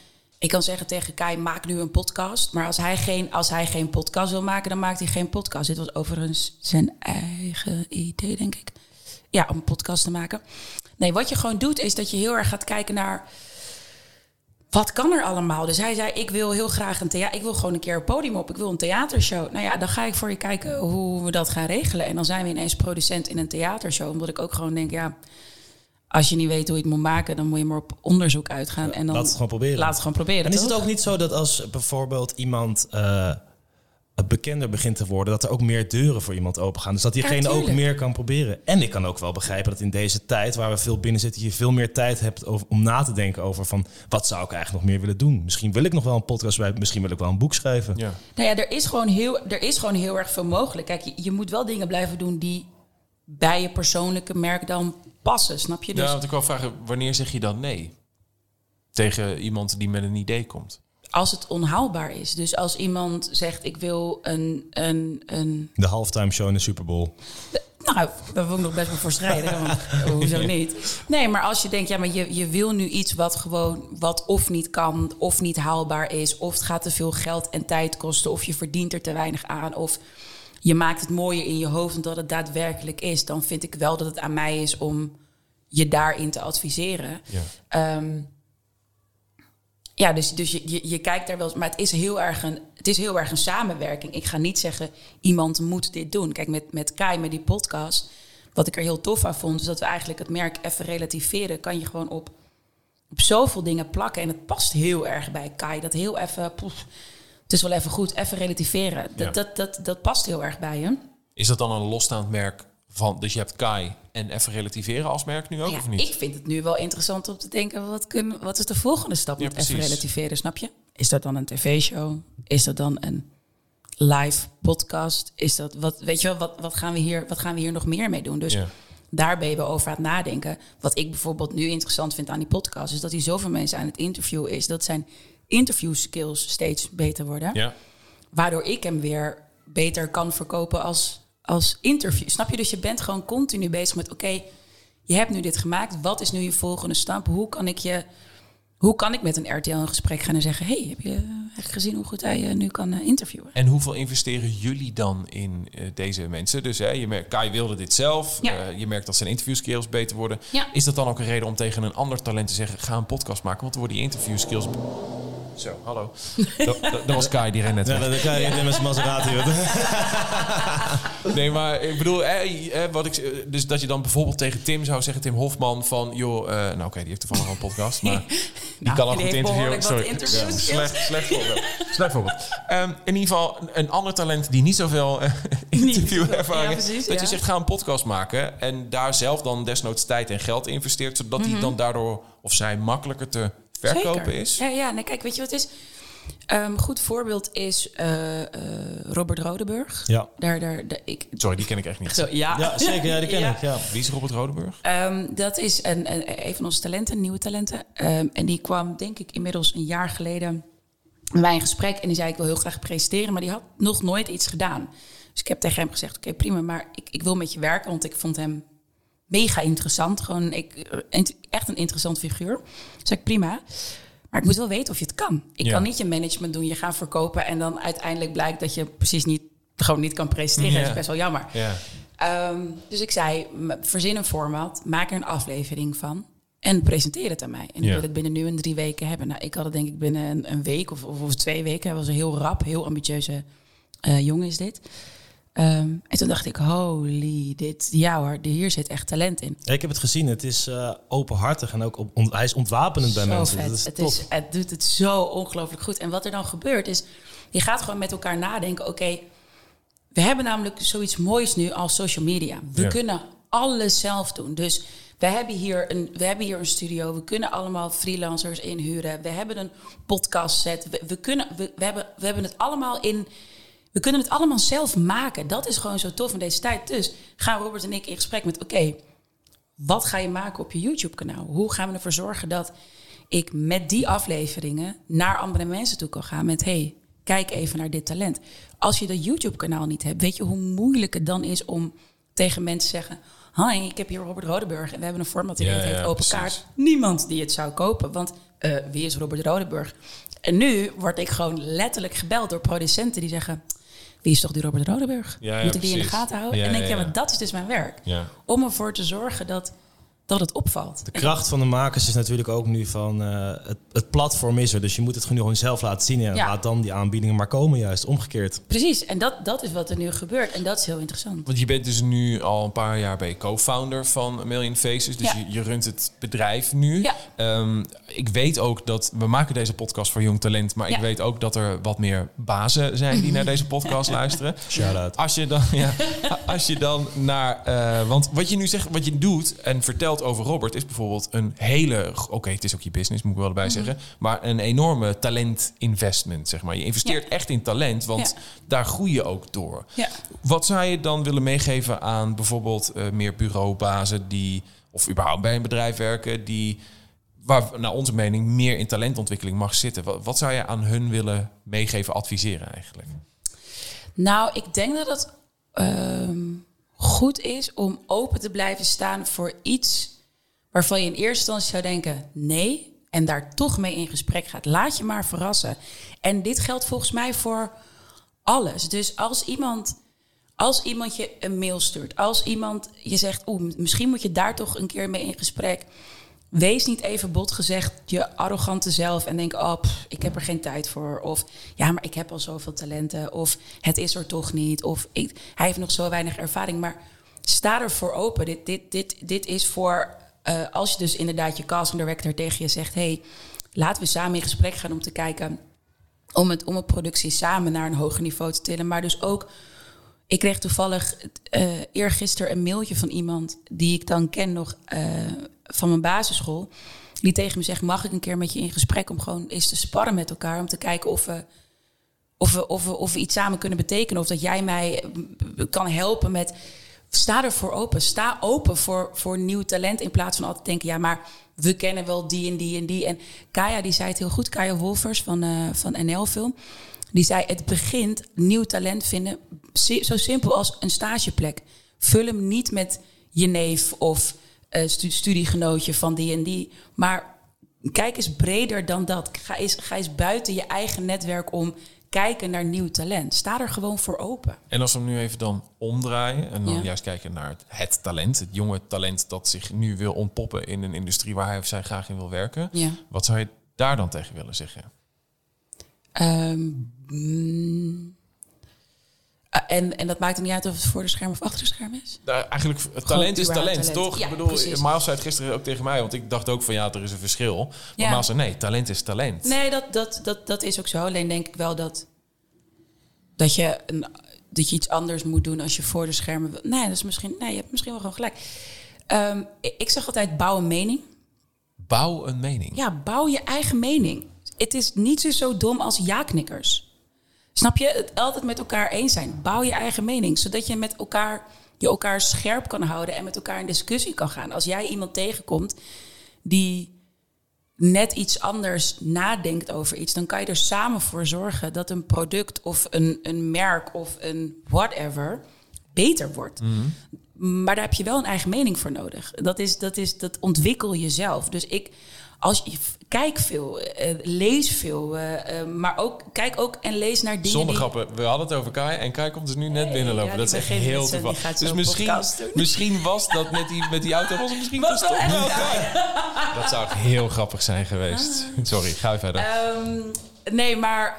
D: Ik kan zeggen tegen Kai, maak nu een podcast. Maar als hij geen podcast wil maken, dan maakt hij geen podcast. Dit was overigens zijn eigen idee, denk ik. Ja, om een podcast te maken. Nee, wat je gewoon doet, is dat je heel erg gaat kijken naar... Wat kan er allemaal? Dus hij zei, ik wil heel graag ik wil gewoon een keer een podium op. Ik wil een theatershow. Nou ja, dan ga ik voor je kijken hoe we dat gaan regelen. En dan zijn we ineens producent in een theatershow. Omdat ik ook gewoon denk, ja... Als je niet weet hoe je het moet maken, dan moet je maar op onderzoek uitgaan. En dan
B: laat het gewoon proberen.
D: Laat het gewoon proberen.
B: En is
D: toch?
B: het ook niet zo dat als bijvoorbeeld iemand bekender begint te worden, dat er ook meer deuren voor iemand open gaan? Dus dat diegene ook meer kan proberen. En ik kan ook wel begrijpen dat in deze tijd, waar we veel binnen zitten, je veel meer tijd hebt om na te denken over van, wat zou ik eigenlijk nog meer willen doen? Misschien wil ik nog wel een podcast bij, misschien wil ik wel een boek schrijven.
A: Ja.
D: Nou ja, er is gewoon heel erg veel mogelijk. Kijk, je moet wel dingen blijven doen die bij je persoonlijke merk dan passen, snap je? Dus...
A: Ja, want ik wil vragen, wanneer zeg je dan nee? Tegen iemand die met een idee komt.
D: Als het onhaalbaar is. Dus als iemand zegt, ik wil een...
B: De halftime show in de Super Bowl.
D: Nou, daar wil ik nog best wel voor strijden. Want, hoezo niet? Nee, maar als je denkt, ja, maar je wil nu iets wat of niet kan, of niet haalbaar is, of het gaat te veel geld en tijd kosten, of je verdient er te weinig aan, of je maakt het mooier in je hoofd dan het daadwerkelijk is, dan vind ik wel dat het aan mij is om je daarin te adviseren. Ja. Dus je kijkt daar wel eens, maar het is heel erg een samenwerking. Ik ga niet zeggen, iemand moet dit doen. Kijk, met Kai, met die podcast, wat ik er heel tof aan vond, is dat we eigenlijk het merk even relativeren. Kan je gewoon op zoveel dingen plakken. En het past heel erg bij Kai. Dat heel even, het is wel even goed, even relativeren.
A: Ja.
D: Dat past heel erg bij hem.
A: Is dat dan een losstaand merk van, dus je hebt Kai en even relativeren als merk nu ook,
D: Ja,
A: of niet?
D: ik vind het nu wel interessant om te denken, wat is de volgende stap met even relativeren, snap je? Is dat dan een tv-show? Is dat dan een live podcast? Is dat, wat gaan we hier nog meer mee doen? Dus daar ben je wel over aan het nadenken. Wat ik bijvoorbeeld nu interessant vind aan die podcast, is dat hij zoveel mensen aan het interviewen is, dat zijn interview skills steeds beter worden.
A: Ja.
D: Waardoor ik hem weer beter kan verkopen als interview. Snap je? Dus je bent gewoon continu bezig met, oké, je hebt nu dit gemaakt. Wat is nu je volgende stap? Hoe kan ik met een RTL in gesprek gaan en zeggen, hey, heb je eigenlijk gezien hoe goed hij nu kan interviewen?
A: En hoeveel investeren jullie dan in deze mensen? Dus je merkt, Kai wilde dit zelf.
D: Ja.
A: Je merkt dat zijn interviewskills beter worden.
D: Ja.
A: Is dat dan ook een reden om tegen een ander talent te zeggen, ga een podcast maken? Want dan worden die interviewskills... Zo, hallo. Dat was Kai, die ren net weg.
B: Ja, dan kan je in met Maserati.
A: Nee, maar ik bedoel, dus dat je dan bijvoorbeeld tegen Tim zou zeggen, Tim Hofman, van, joh, nou oké, die heeft toevallig al een podcast, maar die kan al goed interviewen. Sorry, slecht voorbeeld. Slecht voorbeeld. In ieder geval, een ander talent die niet zoveel interviewervaring heeft,
D: precies,
A: dat je zegt, ga een podcast maken en daar zelf dan desnoods tijd en geld investeert, zodat die dan daardoor, of zij, makkelijker te verkopen
D: Zeker.
A: is.
D: Ja, nee, kijk, weet je wat het is? Een goed voorbeeld is Robert Rodeburg.
B: Ja.
A: Sorry, die ken ik echt niet.
B: Ja, zeker. Ja, die ken ik. Ja.
A: Wie is Robert Rodeburg?
D: Dat is een van onze talenten, nieuwe talenten. En die kwam, denk ik, inmiddels een jaar geleden met mij in gesprek. En die zei, ik wil heel graag presenteren, maar die had nog nooit iets gedaan. Dus ik heb tegen hem gezegd, oké, prima, maar ik wil met je werken, want ik vond hem mega interessant. Gewoon echt een interessant figuur. Dus zei ik, prima. Maar ik moet wel weten of je het kan. Ik kan niet je management doen, je gaat verkopen en dan uiteindelijk blijkt dat je precies niet kan presenteren. Dat is best wel jammer. Dus ik zei, verzin een format, maak er een aflevering van en presenteer het aan mij. En ik wil het binnen nu en 3 weken hebben. Nou, ik had het denk ik binnen een week of 2 weken. Hij was een heel rap, heel ambitieuze jongen is dit. En toen dacht ik, holy, hier zit echt talent in.
B: Ja, ik heb het gezien. Het is openhartig en ook hij is ontwapenend bij mensen.
D: Vet.
B: Dat is
D: het doet het zo ongelooflijk goed. En wat er dan gebeurt is, je gaat gewoon met elkaar nadenken. Oké, we hebben namelijk zoiets moois nu als social media. We kunnen alles zelf doen. Dus we hebben hier een studio. We kunnen allemaal freelancers inhuren. We hebben een podcast set. We hebben het allemaal in. We kunnen het allemaal zelf maken. Dat is gewoon zo tof in deze tijd. Dus gaan Robert en ik in gesprek met, oké, wat ga je maken op je YouTube-kanaal? Hoe gaan we ervoor zorgen dat ik met die afleveringen naar andere mensen toe kan gaan met, hey, kijk even naar dit talent. Als je dat YouTube-kanaal niet hebt, weet je hoe moeilijk het dan is om tegen mensen te zeggen, hi, ik heb hier Robert Rodeburg en we hebben een format die heet Open Kaart. Niemand die het zou kopen, want wie is Robert Rodenburg? En nu word ik gewoon letterlijk gebeld door producenten die zeggen... Wie is toch die Robert Rodenburg? Moet ik die in de gaten houden? En denk ik, maar dat is dus mijn werk. Ja. Om ervoor te zorgen dat het opvalt.
B: De kracht van de makers is natuurlijk ook nu van... het platform is er, dus je moet het gewoon zelf laten zien. En laat dan die aanbiedingen maar komen, juist omgekeerd.
D: Precies, en dat is wat er nu gebeurt. En dat is heel interessant.
A: Want je bent dus nu al een paar jaar bij co-founder van A Million Faces. Dus je runt het bedrijf nu. Ja. Ik weet ook dat... We maken deze podcast voor jong talent. Maar ik weet ook dat er wat meer bazen zijn die naar deze podcast luisteren.
B: Shout-out.
A: Als je dan naar... want wat je nu zegt, wat je doet en vertelt over Robert... is bijvoorbeeld een hele... Oké, het is ook je business, moet ik wel erbij zeggen. Maar een enorme talent-investment, zeg maar. Je investeert echt in talent, want daar groei je ook door. Ja. Wat zou je dan willen meegeven aan bijvoorbeeld meer bureaubazen... die, of überhaupt bij een bedrijf werken... die waar naar onze mening meer in talentontwikkeling mag zitten? Wat zou je aan hun willen meegeven, adviseren eigenlijk?
D: Nou, ik denk dat het goed is om open te blijven staan voor iets waarvan je in eerste instantie zou denken nee, en daar toch mee in gesprek gaat. Laat je maar verrassen. En dit geldt volgens mij voor alles. Dus als iemand je een mail stuurt, als iemand je zegt, misschien moet je daar toch een keer mee in gesprek. Wees niet even bot gezegd je arrogante zelf en denk, ik heb er geen tijd voor. Of ja, maar ik heb al zoveel talenten. Of het is er toch niet. Of hij heeft nog zo weinig ervaring. Maar sta ervoor open. Dit is voor, als je dus inderdaad je casting director tegen je zegt, hey, laten we samen in gesprek gaan om te kijken, om het productie samen naar een hoger niveau te tillen. Maar dus ook, ik kreeg toevallig eergisteren een mailtje van iemand die ik dan ken nog van mijn basisschool. Die tegen me zegt, mag ik een keer met je in gesprek om gewoon eens te sparren met elkaar. Om te kijken of we iets samen kunnen betekenen. Of dat jij mij kan helpen met... Sta ervoor open. Sta open voor nieuw talent. In plaats van altijd denken, ja, maar we kennen wel die en die en die. En Kaya, die zei het heel goed. Kaya Wolfers van NL Film. Die zei, het begint nieuw talent vinden. Zo simpel als een stageplek. Vul hem niet met je neef of studiegenootje van die en die. Maar kijk eens breder dan dat. Ga eens buiten je eigen netwerk om kijken naar nieuw talent. Sta er gewoon voor open.
A: En als we hem nu even dan omdraaien en dan juist kijken naar het talent, het jonge talent dat zich nu wil ontpoppen in een industrie waar hij of zij graag in wil werken. Ja. Wat zou je daar dan tegen willen zeggen? En
D: dat maakt er niet uit of het voor de scherm of achter de scherm is?
A: Eigenlijk, talent is talent, toch? Ja, ik bedoel, Miles zei het gisteren ook tegen mij, want ik dacht ook van er is een verschil. Maar Miles zei, nee, talent is talent.
D: Nee, dat is ook zo. Alleen denk ik wel dat je iets anders moet doen als je voor de schermen wil. Nee, je hebt misschien wel gewoon gelijk. Ik zeg altijd, bouw een mening.
A: Bouw een mening?
D: Ja, bouw je eigen mening. Het is niet zo dom als ja-knikkers. Snap je? Het altijd met elkaar eens zijn. Bouw je eigen mening, zodat je met elkaar scherp kan houden en met elkaar in discussie kan gaan. Als jij iemand tegenkomt die net iets anders nadenkt over iets, dan kan je er samen voor zorgen dat een product of een merk of een whatever beter wordt. Mm-hmm. Maar daar heb je wel een eigen mening voor nodig. Dat ontwikkel je zelf. Dus kijk veel, lees veel, maar ook kijk ook en lees naar dingen.
A: Zonder grappen, we hadden het over Kai en Kai komt dus nu net binnenlopen. Ja, dat is echt heel toevallig. Dus misschien was dat met die auto was het misschien was wel dat zou echt heel grappig zijn geweest. Sorry, ga je verder.
D: Nee, maar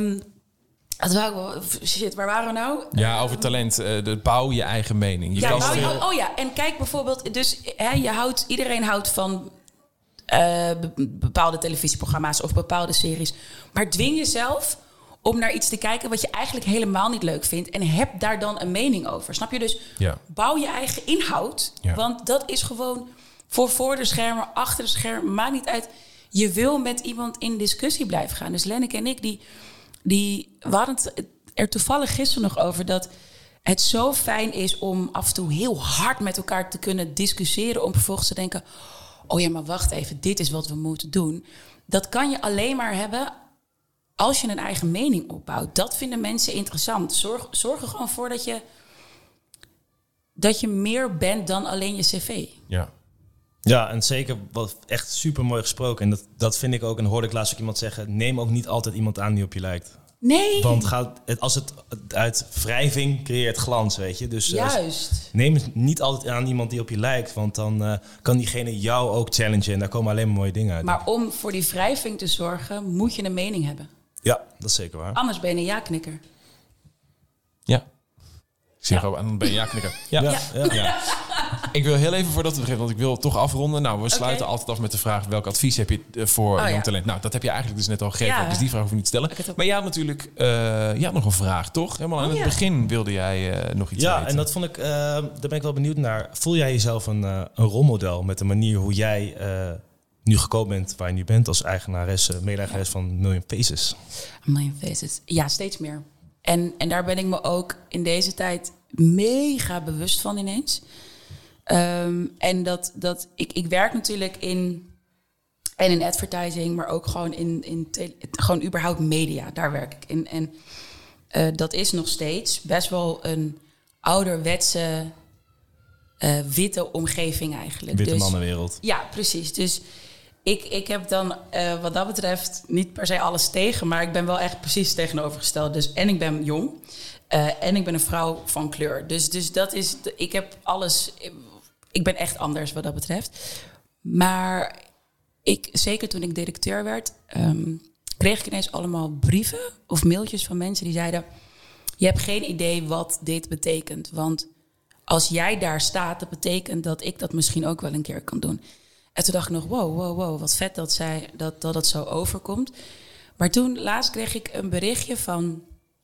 D: waar waren we nou?
A: Ja, over talent. Bouw je eigen mening.
D: En kijk bijvoorbeeld, dus iedereen houdt van bepaalde televisieprogramma's of bepaalde series. Maar dwing jezelf om naar iets te kijken wat je eigenlijk helemaal niet leuk vindt en heb daar dan een mening over. Snap je? Dus bouw je eigen inhoud. Ja. Want dat is gewoon voor de schermen, achter de schermen, maakt niet uit. Je wil met iemand in discussie blijven gaan. Dus Lenneke en ik, we hadden het er toevallig gisteren nog over dat het zo fijn is om af en toe heel hard met elkaar te kunnen discussiëren om vervolgens te denken, oh ja, maar wacht even, dit is wat we moeten doen. Dat kan je alleen maar hebben als je een eigen mening opbouwt. Dat vinden mensen interessant. Zorg er gewoon voor dat je meer bent dan alleen je cv.
A: Ja.
B: Ja, en zeker wat echt super mooi gesproken. En dat vind ik ook, en hoorde ik laatst ook iemand zeggen, neem ook niet altijd iemand aan die op je lijkt.
D: Nee.
B: Want als het uit wrijving creëert glans, weet je. Dus
D: Juist.
B: neem het niet altijd aan iemand die op je lijkt. Want dan kan diegene jou ook challengen. En daar komen alleen maar mooie dingen uit.
D: Maar om voor die wrijving te zorgen, moet je een mening hebben.
B: Ja, dat is zeker waar.
D: Anders ben je een ja-knikker.
A: Ja. Ik zie gewoon aan ben je ja-knikker. Ja. Ik wil heel even voordat we beginnen, want ik wil toch afronden. Nou, we sluiten altijd af met de vraag, welk advies heb je voor jong talent? Nou, dat heb je eigenlijk dus net al gegeven.
D: Ja.
A: Dus die vraag hoef je niet te stellen. Maar jij had natuurlijk nog een vraag, toch? Helemaal aan het begin wilde jij nog iets weten.
B: Ja, en dat vond ik, daar ben ik wel benieuwd naar. Voel jij jezelf een rolmodel met de manier hoe jij nu gekomen bent waar je nu bent als eigenaresse, mede-eigenares van Million Faces?
D: Million Faces. Ja, steeds meer. En daar ben ik me ook in deze tijd mega bewust van ineens. En dat ik werk natuurlijk in advertising, maar ook gewoon gewoon überhaupt media. Daar werk ik in. En dat is nog steeds best wel een ouderwetse witte omgeving eigenlijk.
B: Witte mannenwereld.
D: Ja, precies. Dus ik heb dan wat dat betreft niet per se alles tegen, maar ik ben wel echt precies tegenovergesteld. Dus, en ik ben jong en ik ben een vrouw van kleur. Dus dat is, ik heb alles, ik ben echt anders wat dat betreft. Maar zeker toen ik directeur werd, kreeg ik ineens allemaal brieven of mailtjes van mensen die zeiden, je hebt geen idee wat dit betekent. Want als jij daar staat, dat betekent dat ik dat misschien ook wel een keer kan doen. En toen dacht ik nog, wow, wat vet dat het zo overkomt. Maar toen laatst kreeg ik een berichtje van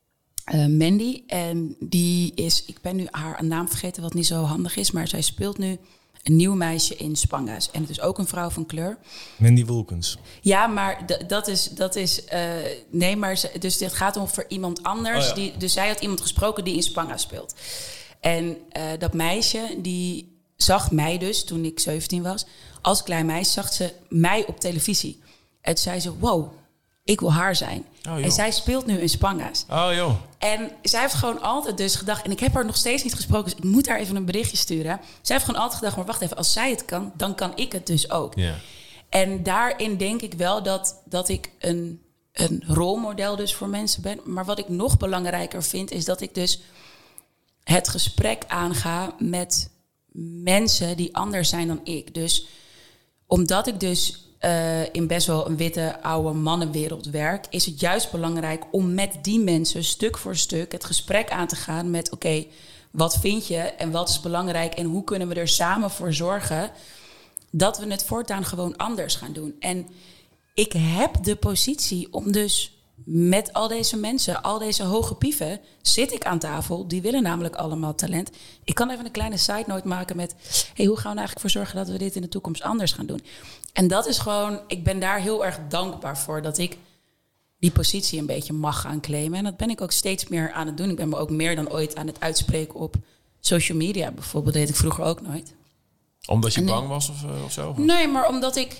D: Mandy. En die is, ik ben nu haar naam vergeten wat niet zo handig is, maar zij speelt nu een nieuw meisje in Spanga's. En het is ook een vrouw van kleur.
B: Mandy Wilkins.
D: Ja, maar dat is nee, maar dus dit gaat om voor iemand anders.
B: Oh ja.
D: Dus zij had iemand gesproken die in Spanga's speelt. En dat meisje, die zag mij dus, toen ik 17 was, als klein meisje zag ze mij op televisie. En toen zei ze, wow, ik wil haar zijn. En zij speelt nu in Spanga's.
A: Oh joh.
D: En zij heeft gewoon altijd dus gedacht, en ik heb haar nog steeds niet gesproken, dus ik moet haar even een berichtje sturen. Zij heeft gewoon altijd gedacht, maar wacht even, als zij het kan, dan kan ik het dus ook.
A: Yeah.
D: En daarin denk ik wel dat ik een rolmodel dus voor mensen ben. Maar wat ik nog belangrijker vind, is dat ik dus het gesprek aanga met mensen die anders zijn dan ik. Dus omdat ik dus in best wel een witte oude mannenwereld werk, is het juist belangrijk om met die mensen stuk voor stuk het gesprek aan te gaan met oké, wat vind je en wat is belangrijk en hoe kunnen we er samen voor zorgen dat we het voortaan gewoon anders gaan doen. En ik heb de positie om dus met al deze mensen, al deze hoge pieven, zit ik aan tafel. Die willen namelijk allemaal talent. Ik kan even een kleine side note maken met, hey, hoe gaan we er eigenlijk voor zorgen dat we dit in de toekomst anders gaan doen? En dat is gewoon, ik ben daar heel erg dankbaar voor dat ik die positie een beetje mag gaan claimen. En dat ben ik ook steeds meer aan het doen. Ik ben me ook meer dan ooit aan het uitspreken op social media bijvoorbeeld. Dat deed ik vroeger ook nooit.
A: Omdat je bang was of zo?
D: Nee, maar omdat ik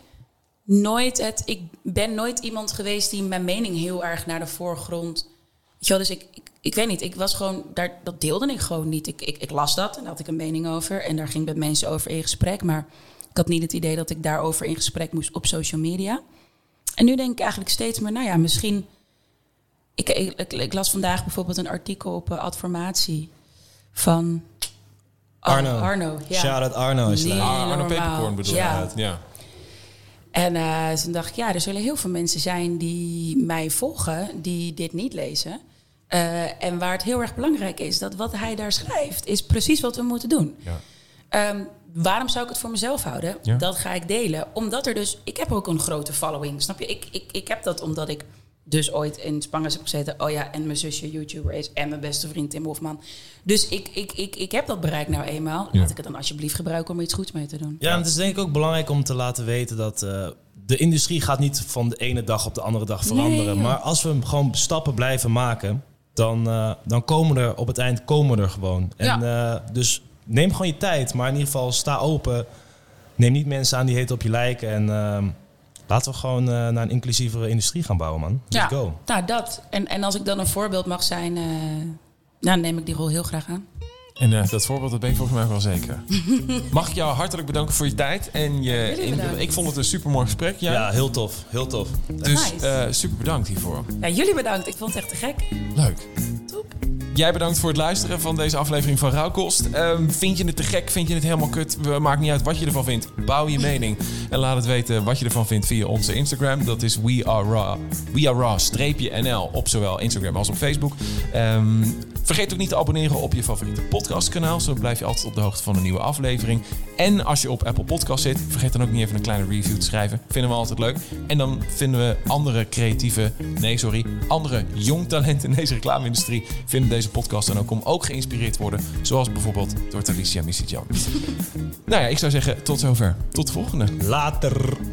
D: ben nooit iemand geweest die mijn mening heel erg naar de voorgrond. Weet je wel, dus ik weet niet, ik was gewoon, dat deelde ik gewoon niet. Ik las dat en daar had ik een mening over. En daar ging ik met mensen over in gesprek. Maar ik had niet het idee dat ik daarover in gesprek moest op social media. En nu denk ik eigenlijk steeds meer, nou ja, misschien. Ik las vandaag bijvoorbeeld een artikel op Adformatie van Arno. Ja.
B: Shout-out Arno.
A: Arno Peperkorn bedoel je? Ja.
D: En toen dacht ik, ja, er zullen heel veel mensen zijn die mij volgen, die dit niet lezen. En waar het heel erg belangrijk is, dat wat hij daar schrijft, is precies wat we moeten doen. Ja. Waarom zou ik het voor mezelf houden? Ja. Dat ga ik delen. Omdat er dus, ik heb ook een grote following, snap je? Ik heb dat omdat ik dus ooit in Spanga's heb gezeten. Oh ja, en mijn zusje YouTuber is en mijn beste vriend Tim Hofman. Dus ik heb dat bereikt nou eenmaal. Laat ik het dan alsjeblieft gebruiken om er iets goeds mee te doen.
B: Ja, en het is denk ik ook belangrijk om te laten weten dat de industrie gaat niet van de ene dag op de andere dag veranderen. Nee, maar als we gewoon stappen blijven maken, dan komen er op het eind gewoon. En dus neem gewoon je tijd, maar in ieder geval sta open. Neem niet mensen aan die heet op je lijken en laten we gewoon naar een inclusievere industrie gaan bouwen, man. Let's go.
D: Nou, dat. En als ik dan een voorbeeld mag zijn, dan neem ik die rol heel graag aan.
A: En dat voorbeeld, dat ben ik volgens mij ook wel zeker. Mag ik jou hartelijk bedanken voor je tijd. En ik vond het een supermooi gesprek.
B: Ja, heel tof. Heel tof.
A: Dus
D: Nice.
A: super bedankt hiervoor.
D: Ja, jullie bedankt. Ik vond het echt te gek.
A: Leuk.
D: Top.
A: Jij bedankt voor het luisteren van deze aflevering van Rauwkost. Vind je het te gek? Vind je het helemaal kut? Maakt niet uit wat je ervan vindt. Bouw je mening. En laat het weten wat je ervan vindt via onze Instagram. Dat is We Are Raw_NL op zowel Instagram als op Facebook. Vergeet ook niet te abonneren op je favoriete podcastkanaal. Zo blijf je altijd op de hoogte van een nieuwe aflevering. En als je op Apple Podcast zit, vergeet dan ook niet even een kleine review te schrijven. Vinden we altijd leuk. En dan vinden we andere jong talenten in deze reclame-industrie vinden deze podcast dan ook geïnspireerd worden. Zoals bijvoorbeeld door Talicia Misijan. Nou ja, ik zou zeggen tot zover. Tot de volgende.
B: Later.